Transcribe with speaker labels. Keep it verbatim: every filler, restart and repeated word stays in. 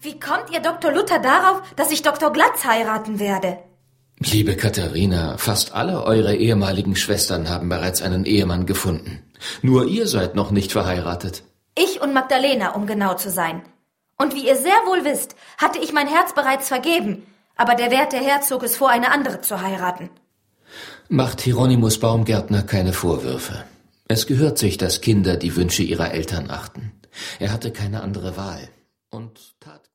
Speaker 1: Wie kommt ihr, Doktor Luther, darauf, dass ich Doktor Glatz heiraten werde?
Speaker 2: Liebe Katharina, fast alle eure ehemaligen Schwestern haben bereits einen Ehemann gefunden. Nur ihr seid noch nicht verheiratet.
Speaker 1: Ich und Magdalena, um genau zu sein. Und wie ihr sehr wohl wisst, hatte ich mein Herz bereits vergeben, aber der werte Herr zog es vor, eine andere zu heiraten.
Speaker 2: Macht Hieronymus Baumgärtner keine Vorwürfe. Es gehört sich, dass Kinder die Wünsche ihrer Eltern achten. Er hatte keine andere Wahl. Und